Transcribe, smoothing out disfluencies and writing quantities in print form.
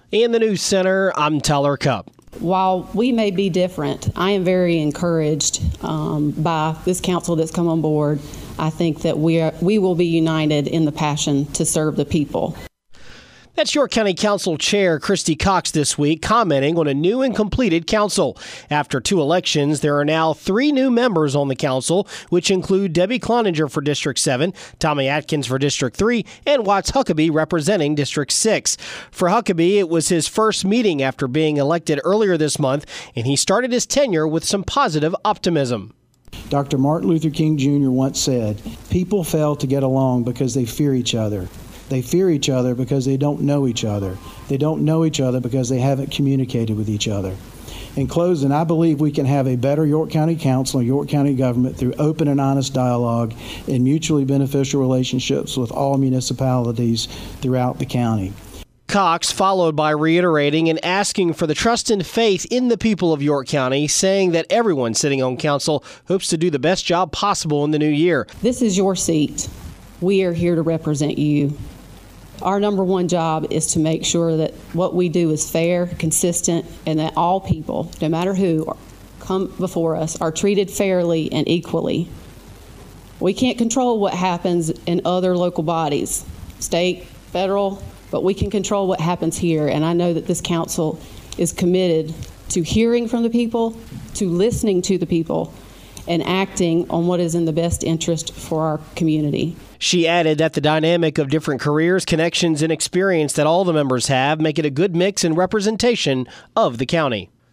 In the News Center, I'm Tyler Cupp. While we may be different, I am very encouraged by this council that's come on board. I think that we will be united in the passion to serve the people. That's York County Council Chair Christy Cox this week commenting on a new and completed council. After 2 elections, there are now 3 new members on the council, which include Debbie Cloninger for District 7, Tommy Atkins for District 3, and Watts Huckabee representing District 6. For Huckabee, it was his first meeting after being elected earlier this month, and he started his tenure with some positive optimism. Dr. Martin Luther King Jr. once said, "People fail to get along because they fear each other. They fear each other because they don't know each other. They don't know each other because they haven't communicated with each other." In closing, I believe we can have a better York County Council and York County government through open and honest dialogue and mutually beneficial relationships with all municipalities throughout the county. Cox followed by reiterating and asking for the trust and faith in the people of York County, saying that everyone sitting on council hopes to do the best job possible in the new year. This is your seat. We are here to represent you. Our number one job is to make sure that what we do is fair, consistent, and that all people, no matter who, come before us, are treated fairly and equally. We can't control what happens in other local bodies, state, federal, but we can control what happens here. And I know that this council is committed to hearing from the people, to listening to the people, and acting on what is in the best interest for our community. She added that the dynamic of different careers, connections, and experience that all the members have make it a good mix and representation of the county.